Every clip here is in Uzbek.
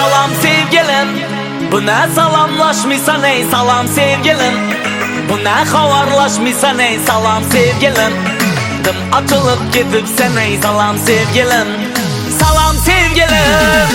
salam sevgilim. Bu ne salamlaşmıysan ey salam sevgilim. Bu ne havarlaşmıysan ey salam sevgilim. Dım açılıp gidip sen ey salam sevgilim. Salam sevgilim.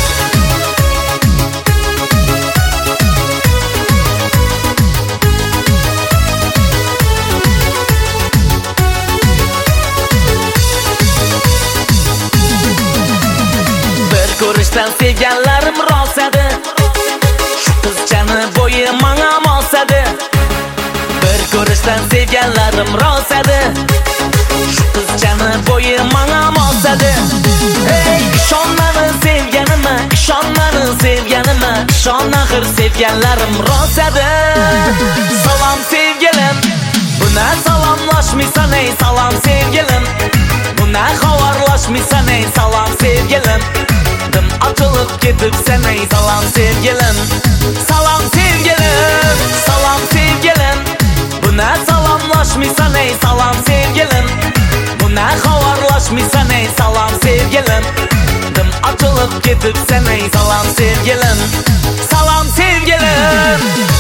Ko'rishdan sevganlarim rost edi. Shu qizchani bo'yi menga mos edi. Bir ko'rishdan sevganlarim rost edi. Shu qizchani bo'yi menga mos edi. Ey ishon meni sevganimga, ishon meni sevganimga, ishon axir sevganlarim rost edi. Salam sevgilim. Bu ne salamlaşmıysan ey salam sevgilim. Bu ne havarlaşmıysan ey salam sevgilim. Dım açılıp gidip sen ey salam sevgilim. Salam sevgilim. Salam sevgilim. Bu ne salamlaşmıysan ey salam sevgilim. Bu ne havarlaşmıysan ey salam sevgilim. Dım açılıp gidip sen ey salam sevgilim. Salam sevgilim.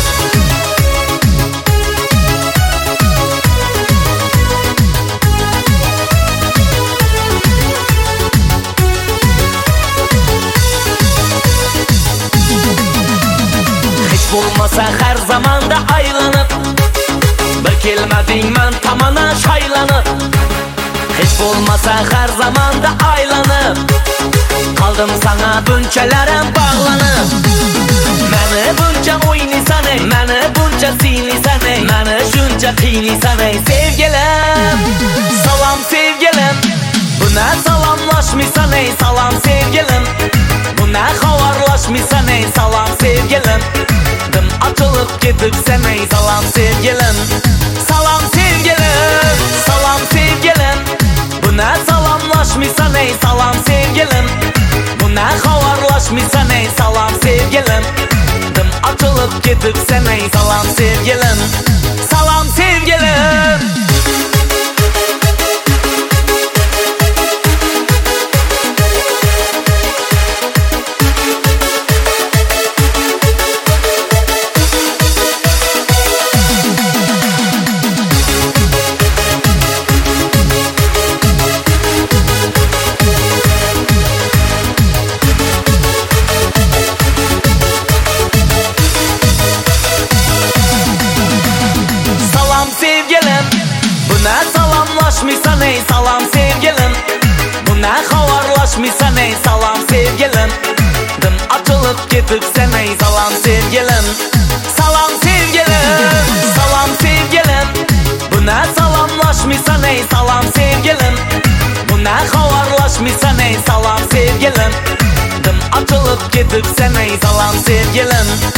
Olmasa her zamanda aylanıp bir kelmedin men tamana şaylanıp. Hiç olmasa her zamanda aylanıp kaldım sana bunçalarım bağlanıp. Meni bunca oynisan ey, meni bunca siynisan ey, meni şunca kiynisan ey sevgilim. Salam sevgilim. Bu ne salamlaşmıysan ey salam sevgilim. Bu ne havarlaşmıysan ey salam sevgilim. Dım açılıp gidip sen ey salam sevgilim. Salam sevgilim. Salam sevgilim. Bu ne salamlaşmıysan ey salam sevgilim. Bu ne havarlaşmıysan ey salam sevgilim. Dım açılıp gidip sen ey salam sevgilim. Salam sevgilim. Salamlaşmıysan ey salam sevgilim. Bu ne havarlaşmıysan ey salam sevgilim. Dım açılıp gidip sen ey salam sevgilim. Salam sevgilim. Salam sevgilim. Bu ne salamlaşmıysan ey salam sevgilim. Bu ne havarlaşmıysan ey salam sevgilim. Dım açılıp gidip sen ey salam sevgilim.